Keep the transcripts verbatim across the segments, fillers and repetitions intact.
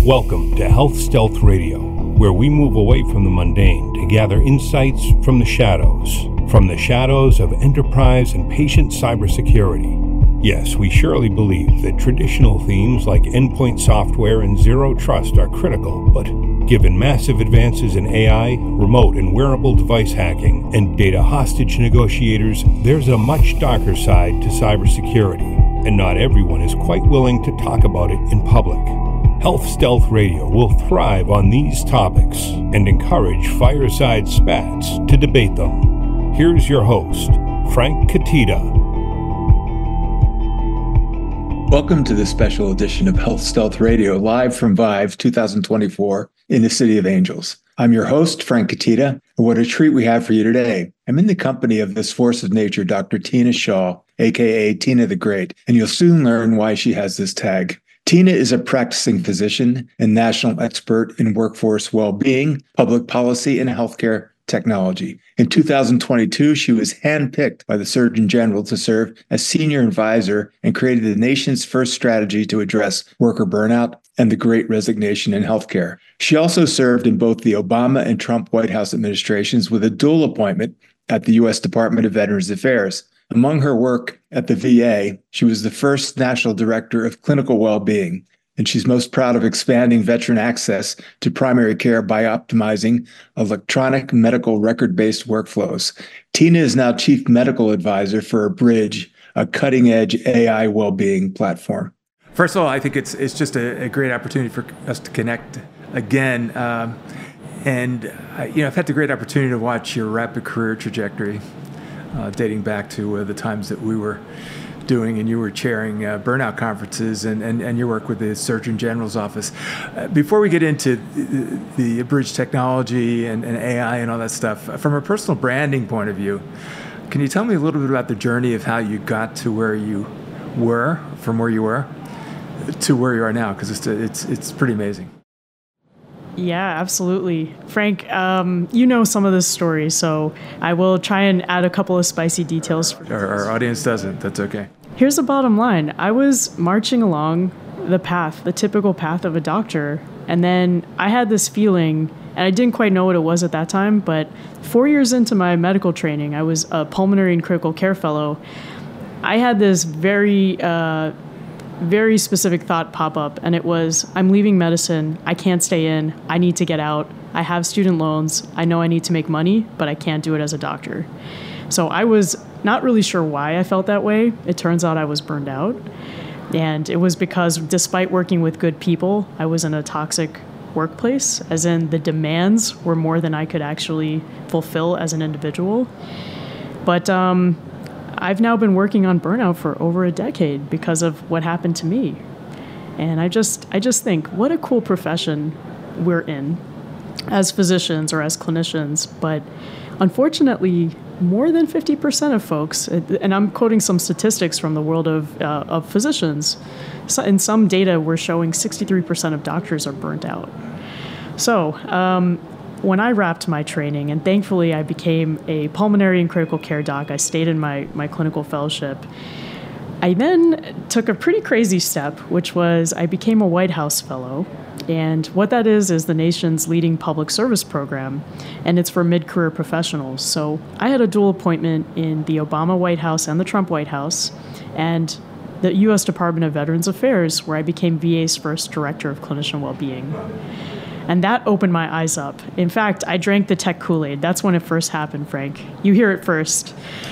Welcome to Health Stealth Radio, where we move away from the mundane to gather insights from the shadows, from the shadows of enterprise and patient cybersecurity. Yes, we surely believe that traditional themes like endpoint software and zero trust are critical, but given massive advances in A I, remote and wearable device hacking, and data hostage negotiators, there's a much darker side to cybersecurity, and not everyone is quite willing to talk about it in public. Health Stealth Radio will thrive on these topics and encourage fireside spats to debate them. Here's your host, Frank Katita. Welcome to this special edition of Health Stealth Radio, live from Vive twenty twenty-four in the City of Angels. I'm your host, Frank Katita, and what a treat we have for you today. I'm in the company of this force of nature, Doctor Tina Shaw, aka Tina the Great, and you'll soon learn why she has this tag. Tina is a practicing physician and national expert in workforce well-being, public policy, and healthcare technology. In two thousand twenty-two, she was handpicked by the Surgeon General to serve as senior advisor and created the nation's first strategy to address worker burnout and the Great Resignation in healthcare. She also served in both the Obama and Trump White House administrations with a dual appointment at the U S Department of Veterans Affairs. Among her work at the V A, she was the first national director of clinical well-being, and she's most proud of expanding veteran access to primary care by optimizing electronic medical record-based workflows. Tina is now chief medical advisor for Bridge, a cutting-edge A I well-being platform. First of all, I think it's it's just a, a great opportunity for us to connect again. Um, and I, you know, I've had the great opportunity to watch your rapid career trajectory, uh, dating back to uh, the times that we were doing and you were chairing uh, burnout conferences and, and, and your work with the Surgeon General's office. Uh, before we get into the, the Bridge technology and, and A I and all that stuff, from a personal branding point of view, can you tell me a little bit about the journey of how you got to where you were, from where you were, to where you are now? Because it's, it's, it's pretty amazing. Yeah, absolutely. Frank, um, you know some of this story, so I will try and add a couple of spicy details. For our, our audience doesn't. That's okay. Here's the bottom line. I was marching along the path, the typical path of a doctor, and then I had this feeling, and I didn't quite know what it was at that time, but four years into my medical training, I was a pulmonary and critical care fellow. I had this very... Uh, very specific thought pop up, and it was, I'm leaving medicine, I can't stay in, I need to get out, I have student loans, I know I need to make money, but I can't do it as a doctor. So I was not really sure why I felt that way. It turns out I was burned out, and it was because despite working with good people, I was in a toxic workplace, as in the demands were more than I could actually fulfill as an individual. But um I've now been working on burnout for over a decade because of what happened to me. And I just I just think, what a cool profession we're in as physicians or as clinicians. But unfortunately, more than fifty percent of folks, and I'm quoting some statistics from the world of, uh, of physicians, so in some data we're showing sixty-three percent of doctors are burnt out. So, um, when I wrapped my training, and thankfully I became a pulmonary and critical care doc, I stayed in my, my clinical fellowship. I then took a pretty crazy step, which was I became a White House fellow. And what that is, is the nation's leading public service program, and it's for mid-career professionals. So I had a dual appointment in the Obama White House and the Trump White House, and the U S Department of Veterans Affairs, where I became V A's first director of clinician well-being. And that opened my eyes up. In fact, I drank the tech Kool-Aid. That's when it first happened, Frank. You hear it first.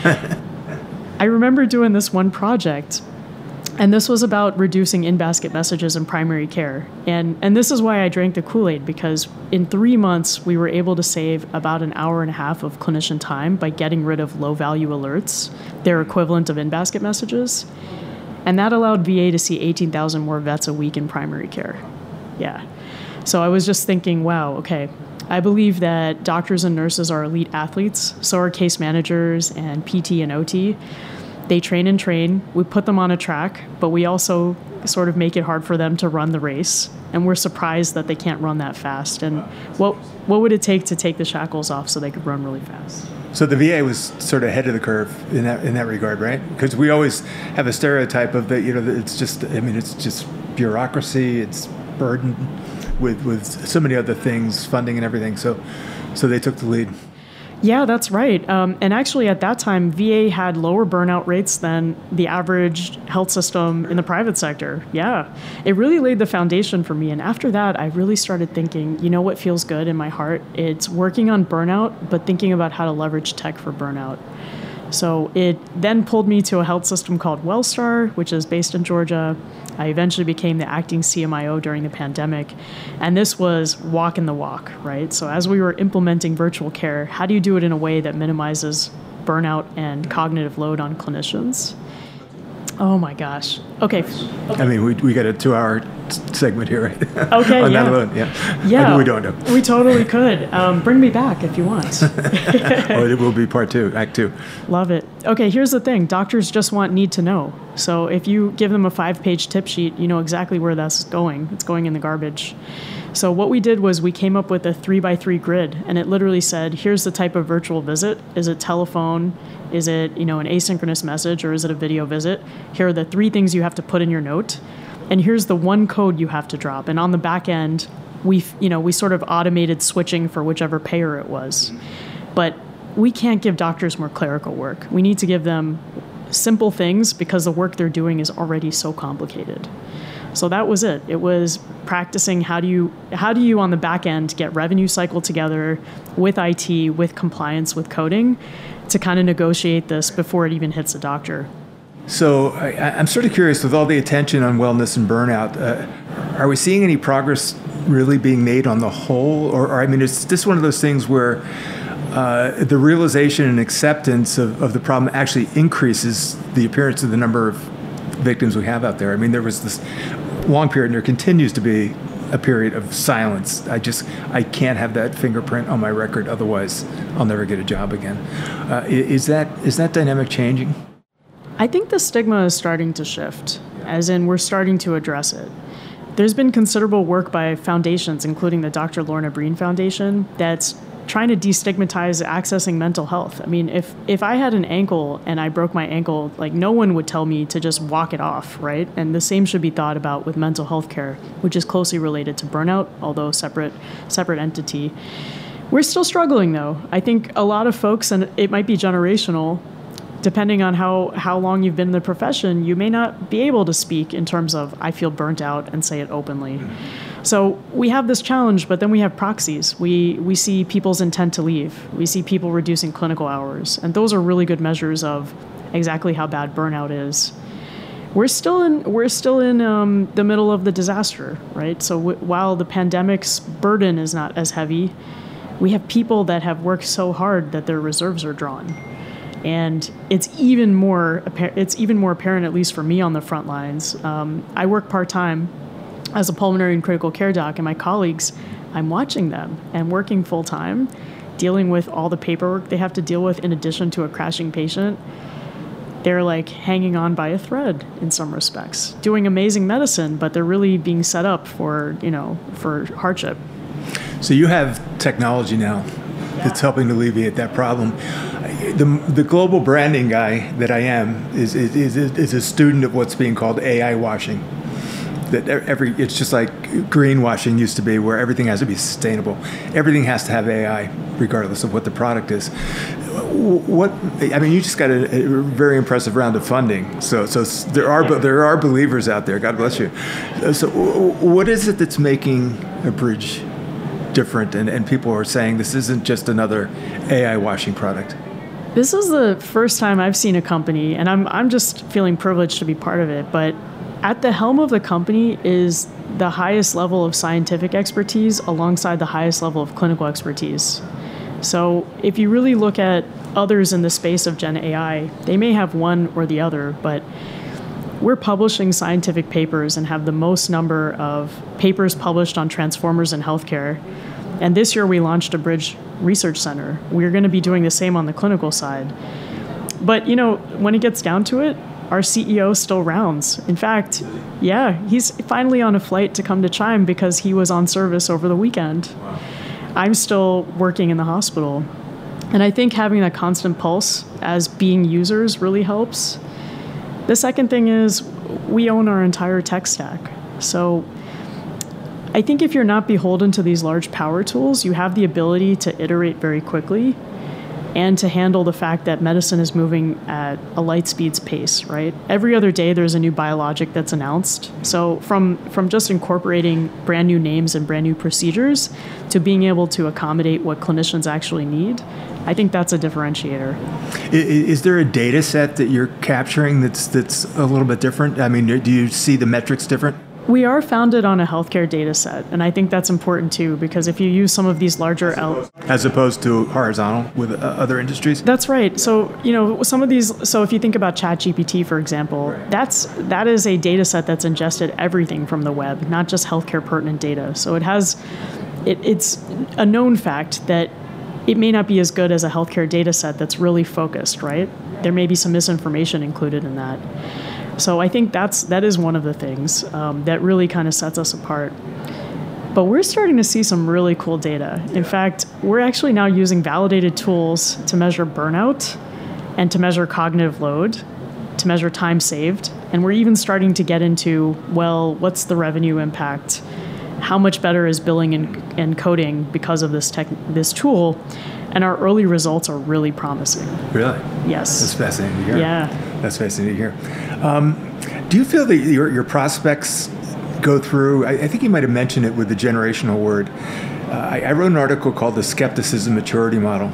I remember doing this one project, and this was about reducing in-basket messages in primary care. And, and this is why I drank the Kool-Aid, because in three months, we were able to save about an hour and a half of clinician time by getting rid of low-value alerts, their equivalent of in-basket messages. And that allowed V A to see eighteen thousand more vets a week in primary care. Yeah. So I was just thinking, wow, okay, I believe that doctors and nurses are elite athletes, so are case managers and P T and O T. They train and train, we put them on a track, but we also sort of make it hard for them to run the race, and we're surprised that they can't run that fast. And what what would it take to take the shackles off so they could run really fast? So the V A was sort of ahead of the curve in that in that regard, right? Because we always have a stereotype of that, you know, it's just, I mean, it's just bureaucracy, it's burden. with with so many other things, funding and everything. So, so they took the lead. Yeah, that's right. Um, and actually, at that time, V A had lower burnout rates than the average health system in the private sector. Yeah, it really laid the foundation for me. And after that, I really started thinking, you know what feels good in my heart? It's working on burnout, but thinking about how to leverage tech for burnout. So it then pulled me to a health system called Wellstar, which is based in Georgia. I eventually became the acting C M I O during the pandemic. And this was walking the walk, right? So as we were implementing virtual care, how do you do it in a way that minimizes burnout and cognitive load on clinicians? Oh my gosh. Okay. okay. I mean, we we got a two-hour segment here, right? Okay, on yeah. that alone, yeah. Yeah. I mean, we don't know. We totally could. Um, bring me back if you want. Oh, it will be part two, act two. Love it. Okay, here's the thing. Doctors just want need to know. So if you give them a five-page tip sheet, you know exactly where that's going. It's going in the garbage. So what we did was we came up with a three by three grid, and it literally said, here's the type of virtual visit. Is it telephone? Is it, you know, an asynchronous message, or is it a video visit? Here are the three things you have to put in your note, and here's the one code you have to drop. And on the back end, we, you know, we sort of automated switching for whichever payer it was. But we can't give doctors more clerical work. We need to give them simple things because the work they're doing is already so complicated. So that was it. It was practicing how do you how do you on the back end get revenue cycle together with I T, with compliance, with coding to kind of negotiate this before it even hits a doctor. So I, I'm sort of curious, with all the attention on wellness and burnout, uh, are we seeing any progress really being made on the whole? Or, or I mean, is this one of those things where uh, the realization and acceptance of, of the problem actually increases the appearance of the number of victims we have out there? I mean, there was this long period, and there continues to be a period of silence. I just, I can't have that fingerprint on my record, otherwise I'll never get a job again. Uh, is that is that dynamic changing? I think the stigma is starting to shift, as in we're starting to address it. There's been considerable work by foundations, including the Doctor Lorna Breen Foundation, that's trying to destigmatize accessing mental health. I mean, if, if I had an ankle and I broke my ankle, like no one would tell me to just walk it off, right? And the same should be thought about with mental health care, which is closely related to burnout, although separate separate entity. We're still struggling though. I think a lot of folks, and it might be generational, depending on how, how long you've been in the profession, you may not be able to speak in terms of, I feel burnt out, and say it openly. So we have this challenge, but then we have proxies. We we see people's intent to leave. We see people reducing clinical hours. And those are really good measures of exactly how bad burnout is. We're still in, we're still in um, the middle of the disaster, right? So w- while the pandemic's burden is not as heavy, we have people that have worked so hard that their reserves are drawn. And it's even more it's even more apparent, at least for me on the front lines. Um, I work part-time as a pulmonary and critical care doc, and my colleagues, I'm watching them and working full-time, dealing with all the paperwork they have to deal with in addition to a crashing patient. They're like hanging on by a thread in some respects, doing amazing medicine, but they're really being set up for, you know, for hardship. So you have technology now that's helping to alleviate that problem. The, the global branding guy that I am is, is, is a student of what's being called A I washing. That every it's just like greenwashing used to be, where everything has to be sustainable. Everything has to have A I, regardless of what the product is. What I mean, you just got a, a very impressive round of funding. So, so there are there are believers out there. God bless you. So, what is it that's making a bridge different, and, and people are saying this isn't just another A I washing product? This is the first time I've seen a company, and I'm I'm just feeling privileged to be part of it, but at the helm of the company is the highest level of scientific expertise alongside the highest level of clinical expertise. So if you really look at others in the space of Gen A I, they may have one or the other, but we're publishing scientific papers and have the most number of papers published on transformers in healthcare. And this year we launched a Bridge Research Center. We're going to be doing the same on the clinical side. But, you know, when it gets down to it, our C E O still rounds. In fact, yeah, he's finally on a flight to come to Chime because he was on service over the weekend. Wow. I'm still working in the hospital. And I think having that constant pulse as being users really helps. The second thing is we own our entire tech stack. So I think if you're not beholden to these large power tools, you have the ability to iterate very quickly and to handle the fact that medicine is moving at a light speed's pace, right? Every other day there's a new biologic that's announced. So from, from just incorporating brand new names and brand new procedures to being able to accommodate what clinicians actually need, I think that's a differentiator. Is there a data set that you're capturing that's that's a little bit different? I mean, do you see the metrics different? We are founded on a healthcare data set, and I think that's important too, because if you use some of these larger... As opposed, as opposed to horizontal with uh, other industries? That's right. So, you know, some of these, so if you think about ChatGPT, for example, right. that's that is a data set that's ingested everything from the web, not just healthcare pertinent data. So it has, it, it's a known fact that it may not be as good as a healthcare data set that's really focused, right? There may be some misinformation included in that. So I think that's that is one of the things um, that really kind of sets us apart. But we're starting to see some really cool data. In fact, we're actually now using validated tools to measure burnout and to measure cognitive load, to measure time saved. And we're even starting to get into, well, what's the revenue impact? How much better is billing and, and coding because of this tech, this tool? And our early results are really promising. Really? Yes. That's fascinating to hear. Yeah. That's fascinating to hear. Um, do you feel that your, your prospects go through, I, I think you might have mentioned it with the generational word. Uh, I, I wrote an article called The Skepticism Maturity Model.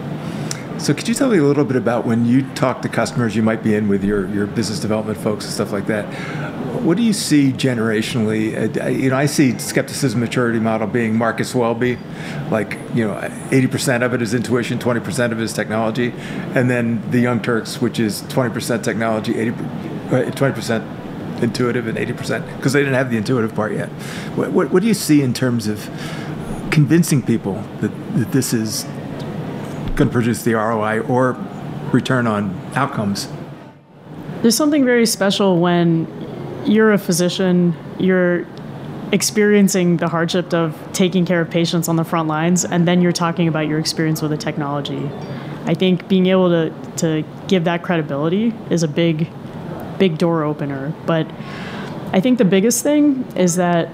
So could you tell me a little bit about when you talk to customers you might be in with your, your business development folks and stuff like that? What do you see generationally? Uh, you know, I see skepticism maturity model being Marcus Welby, like, you know, eighty percent of it is intuition, twenty percent of it is technology, and then the Young Turks, which is twenty percent technology, eighty, twenty percent intuitive, and eighty percent, because they didn't have the intuitive part yet. What, what, what do you see in terms of convincing people that, that this is going to produce the R O I or return on outcomes? There's something very special when you're a physician, you're experiencing the hardship of taking care of patients on the front lines, and then you're talking about your experience with the technology. I think being able to, to give that credibility is a big, big door opener. But I think the biggest thing is that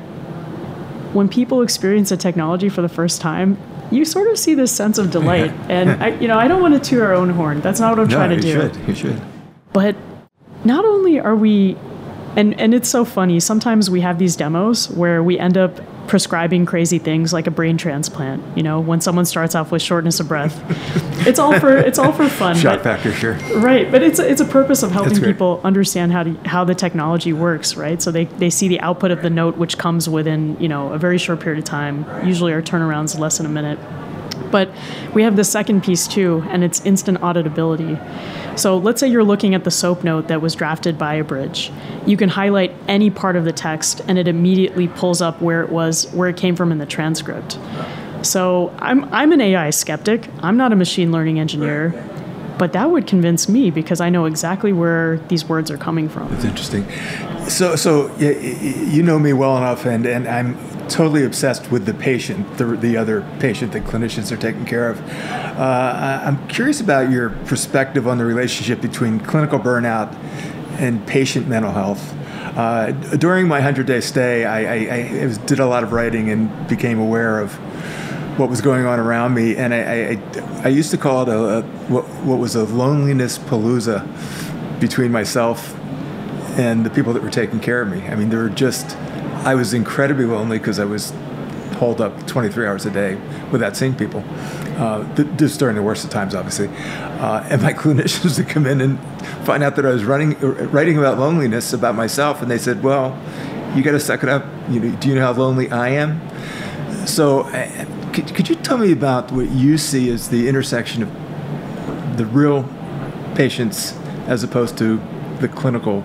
when people experience a technology for the first time, you sort of see this sense of delight. Yeah. And I, you know, I don't want to toot our own horn. That's not what I'm no, trying to you do. You should. You should. But not only are we, and, and it's so funny, sometimes we have these demos where we end up prescribing crazy things like a brain transplant, you know, when someone starts off with shortness of breath. It's all for it's all for fun. Shock but, factor, sure. Right, but it's a, it's a purpose of helping people understand how to, how the technology works, right? So they, they see the output of the note, which comes within, you know, a very short period of time. Usually our turnaround's less than a minute. But we have the second piece too, and it's instant auditability. So let's say you're looking at the SOAP note that was drafted by Abridge. You can highlight any part of the text and it immediately pulls up where it was, where it came from in the transcript. So I'm I'm an A I skeptic. I'm not a machine learning engineer, but that would convince me because I know exactly where these words are coming from. That's interesting. So so you know me well enough, and, and I'm totally obsessed with the patient, the, the other patient that clinicians are taking care of. Uh, I'm curious about your perspective on the relationship between clinical burnout and patient mental health. Uh, during my hundred-day stay, I, I, I was, did a lot of writing and became aware of what was going on around me, and I, I, I used to call it a, a what, what was a loneliness palooza between myself and the people that were taking care of me. I mean, there were just, I was incredibly lonely because I was holed up twenty-three hours a day without seeing people. Uh, th- just during the worst of times, obviously. Uh, and my clinicians would come in and find out that I was running, writing about loneliness about myself, and they said, "Well, you got to suck it up. You know, do you know how lonely I am?" So, uh, could, could you tell me about what you see as the intersection of the real patients as opposed to the clinical?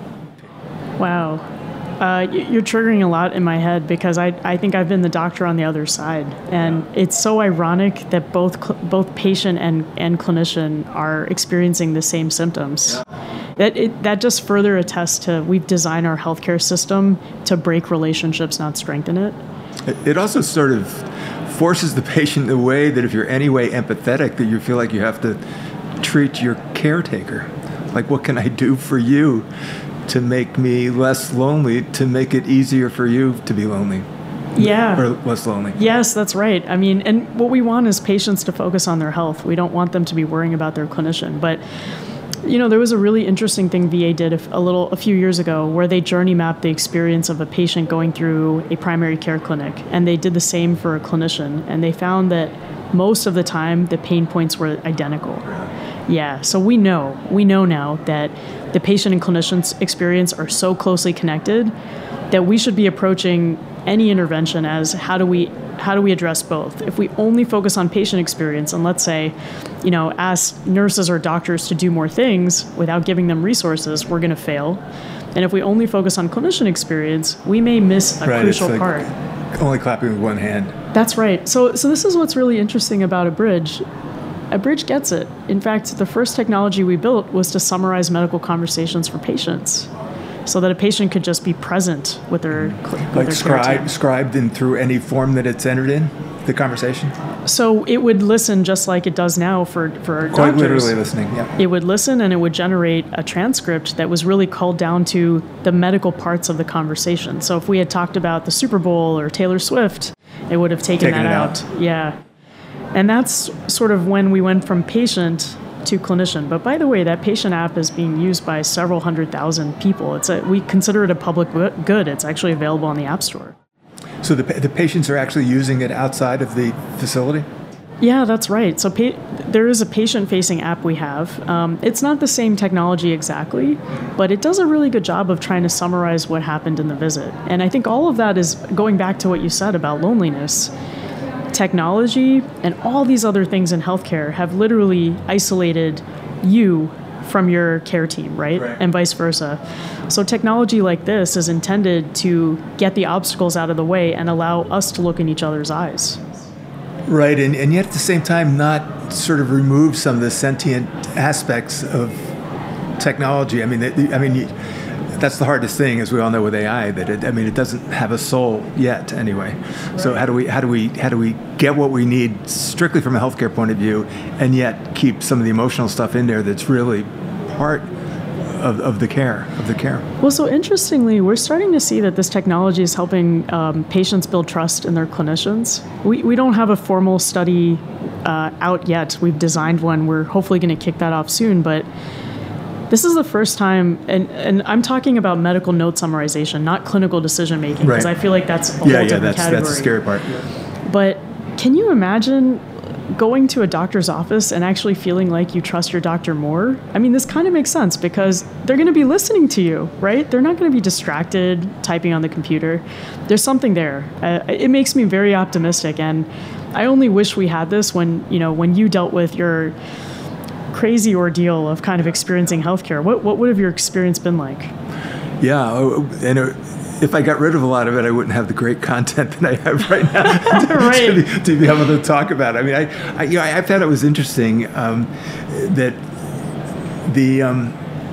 Wow. Uh, you're triggering a lot in my head because I, I think I've been the doctor on the other side. And yeah. It's so ironic that both cl- both patient and, and clinician are experiencing the same symptoms. Yeah. That it, that just further attests to we've designed our healthcare system to break relationships, not strengthen it. It also sort of forces the patient in a way that if you're anyway empathetic, that you feel like you have to treat your caretaker. Like, what can I do for you to make me less lonely, to make it easier for you to be lonely? Yeah. Or less lonely. Yes, that's right. I mean, and what we want is patients to focus on their health. We don't want them to be worrying about their clinician. But, you know, there was a really interesting thing V A did a, a little, a few years ago where they journey mapped the experience of a patient going through a primary care clinic. And they did the same for a clinician. And they found that most of the time the pain points were identical. Yeah, so we know, we know now that the patient and clinician's experience are so closely connected that we should be approaching any intervention as how do we how do we address both? If we only focus on patient experience and let's say, you know, ask nurses or doctors to do more things without giving them resources, we're going to fail. And if we only focus on clinician experience, we may miss a right, crucial it's like part. Only clapping with one hand. That's right. So so this is what's really interesting about Abridge. Abridge gets it. In fact, the first technology we built was to summarize medical conversations for patients so that a patient could just be present with their with Like their care scribe, team. scribed in through any form that it's entered in, the conversation? So it would listen just like it does now for, for Quite doctors. literally listening, yeah. It would listen and it would generate a transcript that was really called down to the medical parts of the conversation. So if we had talked about the Super Bowl or Taylor Swift, it would have taken Taken that it out. out. Yeah. And that's sort of when we went from patient to clinician. But by the way, that patient app is being used by several hundred thousand people. It's a, we consider it a public good. It's actually available on the App Store. So the, the patients are actually using it outside of the facility? Yeah, that's right. So pa- there is a patient-facing app we have. Um, it's not the same technology exactly, but it does a really good job of trying to summarize what happened in the visit. And I think all of that is going back to what you said about loneliness. Technology and all these other things in healthcare have literally isolated you from your care team, right? Right. And vice versa. So technology like this is intended to get the obstacles out of the way and allow us to look in each other's eyes. Right, and, and yet at the same time not sort of remove some of the sentient aspects of technology. I mean, the, I mean, you, that's the hardest thing, as we all know with A I. That it, I mean, it doesn't have a soul yet, anyway. Right. So how do we how do we how do we get what we need strictly from a healthcare point of view, and yet keep some of the emotional stuff in there that's really part of, of the care of the care. Well, so interestingly, we're starting to see that this technology is helping um, patients build trust in their clinicians. We we don't have a formal study uh, out yet. We've designed one. We're hopefully going to kick that off soon, but this is the first time, and, and I'm talking about medical note summarization, not clinical decision making, because right. I feel like that's a yeah, whole yeah, different that's, category. that's the scary part. But can you imagine going to a doctor's office and actually feeling like you trust your doctor more? I mean, this kind of makes sense because they're going to be listening to you, right? They're not going to be distracted typing on the computer. There's something there. Uh, it makes me very optimistic, and I only wish we had this when, you know, when you dealt with your crazy ordeal of kind of experiencing healthcare. What what would have your experience been like? Yeah, and it, if I got rid of a lot of it, I wouldn't have the great content that I have right now to, right. to, be, to be able to talk about. I mean, I, I you know, I thought it was interesting um, that the um,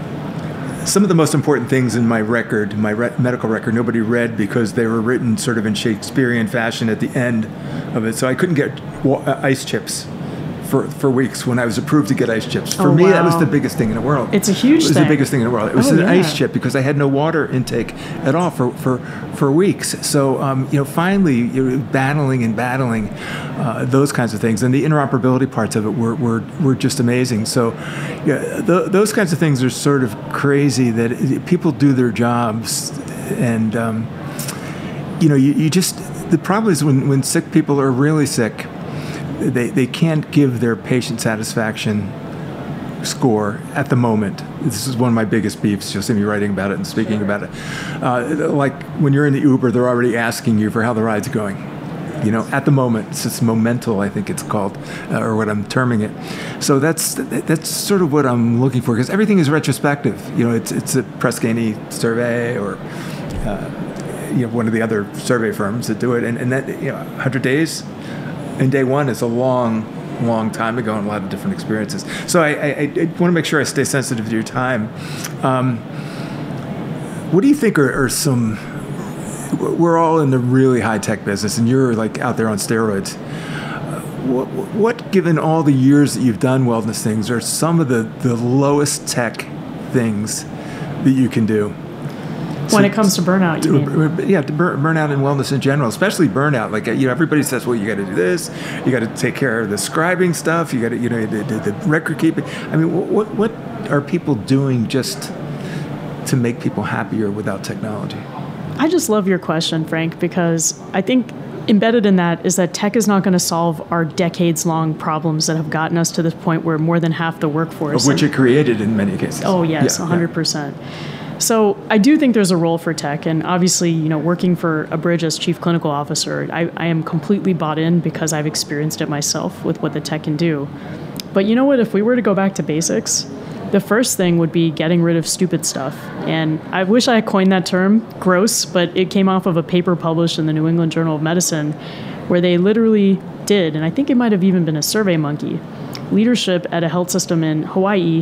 some of the most important things in my record, my re- medical record, nobody read because they were written sort of in Shakespearean fashion at the end of it. So I couldn't get wa- uh, ice chips for, for weeks when I was approved to get ice chips. For oh, me, wow. that was the biggest thing in the world. It's a huge thing. It was thing. the biggest thing in the world. It was oh, an yeah. ice chip because I had no water intake at all for, for, for weeks. So, um, you know, finally, you're battling and battling uh, those kinds of things. And the interoperability parts of it were, were, were just amazing. So yeah, th- those kinds of things are sort of crazy that it, people do their jobs. And, um, you know, you, you just, the problem is when, when sick people are really sick, They they can't give their patient satisfaction score at the moment. This is one of my biggest beefs. You'll see me writing about it and speaking about it. Uh, like when you're in the Uber, they're already asking you for how the ride's going. You know, at the moment, it's just momental, I think it's called, uh, or what I'm terming it. So that's that's sort of what I'm looking for, because everything is retrospective. You know, it's it's a Press Ganey survey or uh, you know one of the other survey firms that do it, and and that you know one hundred days. And day one is a long, long time ago and a lot of different experiences. So I, I, I want to make sure I stay sensitive to your time. Um, what do you think are, are some, we're all in the really high-tech business, and you're like out there on steroids. Uh, what, what, given all the years that you've done wellness things, are some of the, the lowest tech things that you can do? when it comes to burnout, you mean? Yeah, to bur- burnout and wellness in general, especially burnout. Like, you know, everybody says, well, you got to do this, you got to take care of the scribing stuff, you got to, you know, the, the, the record keeping. I mean, what what are people doing just to make people happier without technology? I just love your question, Frank, because I think embedded in that is that tech is not going to solve our decades-long problems that have gotten us to this point where more than half the workforce... Of which it created in many cases. Oh, yes, yeah, one hundred percent. Yeah. So I do think there's a role for tech, and obviously, you know, working for Abridge as chief clinical officer, I, I am completely bought in because I've experienced it myself with what the tech can do. But you know what? If we were to go back to basics, the first thing would be getting rid of stupid stuff. And I wish I had coined that term, gross, but it came off of a paper published in the New England Journal of Medicine where they literally did, and I think it might have even been a Survey Monkey, leadership at a health system in Hawaii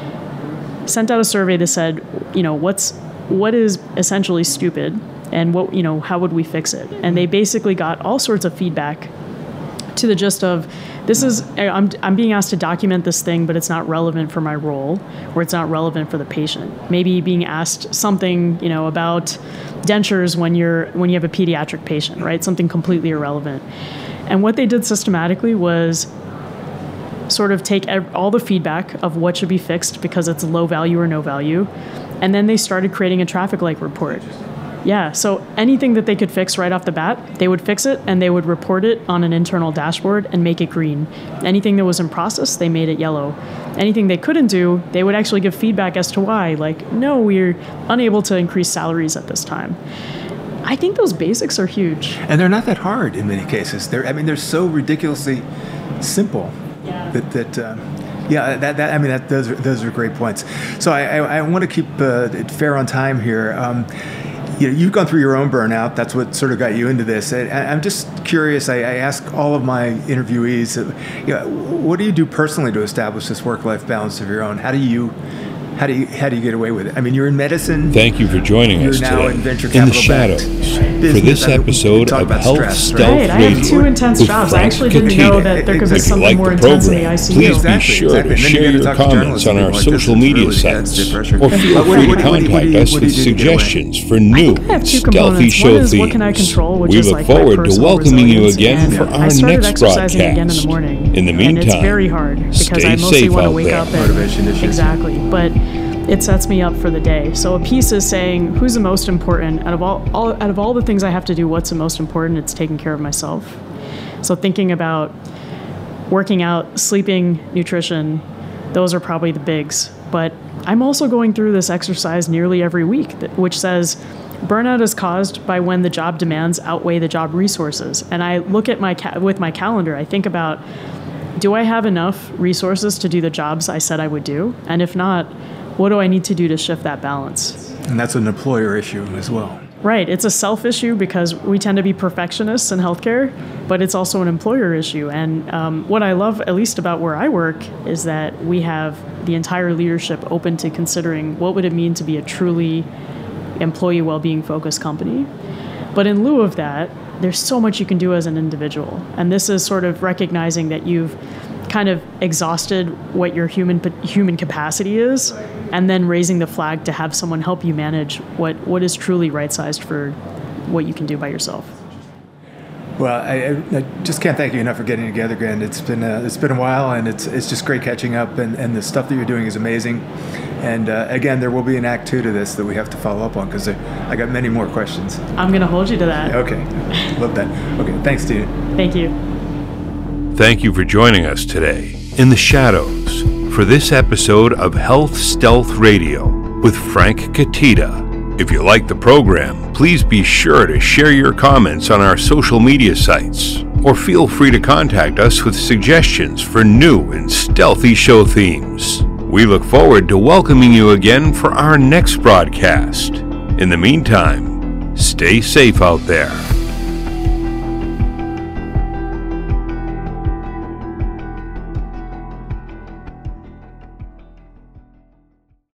sent out a survey that said, you know, what's what is essentially stupid and what, you know, how would we fix it? And they basically got all sorts of feedback to the gist of, this is, I'm, I'm being asked to document this thing, but it's not relevant for my role, or it's not relevant for the patient. Maybe being asked something, you know, about dentures when you're, when you have a pediatric patient, right? Something completely irrelevant. And what they did systematically was sort of take all the feedback of what should be fixed because it's low value or no value, and then they started creating a traffic light report. Yeah, so anything that they could fix right off the bat, they would fix it and they would report it on an internal dashboard and make it green. Anything that was in process, they made it yellow. Anything they couldn't do, they would actually give feedback as to why. Like, no, we're unable to increase salaries at this time. I think those basics are huge. And they're not that hard in many cases. They're, I mean, they're so ridiculously simple. Yeah. That, that um, yeah, that, that I mean, that, those, are, those are great points. So I, I, I want to keep uh, it fair on time here. Um, You know, you've gone through your own burnout. That's what sort of got you into this. And I'm just curious. I, I ask all of my interviewees, uh, you know, what do you do personally to establish this work-life balance of your own? How do you, how do you, how do you get away with it? I mean, you're in medicine. Thank you for joining you're us now today in, venture in the shadows business. for this episode of Health stress, Stealth right? Right, I Radio. have two intense with jobs. I Frank actually didn't Katina. know that there could be If you something like more the intense in the program, I C U. please be Exactly, sure exactly. to And then share you your gotta talk to comments journalists on and our people like this. social It's media really sites, intense pressure. or feel What do you- free what to do you- what do you- contact us what do with you do to get away? suggestions for new I have two stealthy components. show One is themes. what can I control, which we is look like my forward to personal welcoming you resilience, again and for I our started next exercising broadcast. again in the morning. In the and meantime, it's very hard because stay I mostly safe want to out wake there. up and Motivation issues. exactly, but it sets me up for the day. So a piece is saying who's the most important out of all, all out of all the things I have to do. What's the most important? It's taking care of myself. So thinking about working out, sleeping, nutrition, those are probably the bigs. But I'm also going through this exercise nearly every week, that, which says burnout is caused by when the job demands outweigh the job resources. And I look at my ca- with my calendar, I think about, do I have enough resources to do the jobs I said I would do? And if not, what do I need to do to shift that balance? And that's an employer issue as well. Right. It's a self issue because we tend to be perfectionists in healthcare, but it's also an employer issue. And um, what I love, at least about where I work, is that we have the entire leadership open to considering what would it mean to be a truly employee well-being focused company. But in lieu of that, there's so much you can do as an individual. And this is sort of recognizing that you've kind of exhausted what your human human capacity is, and then raising the flag to have someone help you manage what, what is truly right-sized for what you can do by yourself. Well, I, I just can't thank you enough for getting together again. It's been a, it's been a while, and it's it's just great catching up, and, and the stuff that you're doing is amazing. And uh, again, there will be an act two to this that we have to follow up on because I got many more questions. I'm going to hold you to that. Okay, love that. Okay, thanks, Tina. Thank you. Thank you for joining us today in the shadows for this episode of Health Stealth Radio with Frank Katina. If you like the program, please be sure to share your comments on our social media sites, or feel free to contact us with suggestions for new and stealthy show themes. We look forward to welcoming you again for our next broadcast. In the meantime, stay safe out there.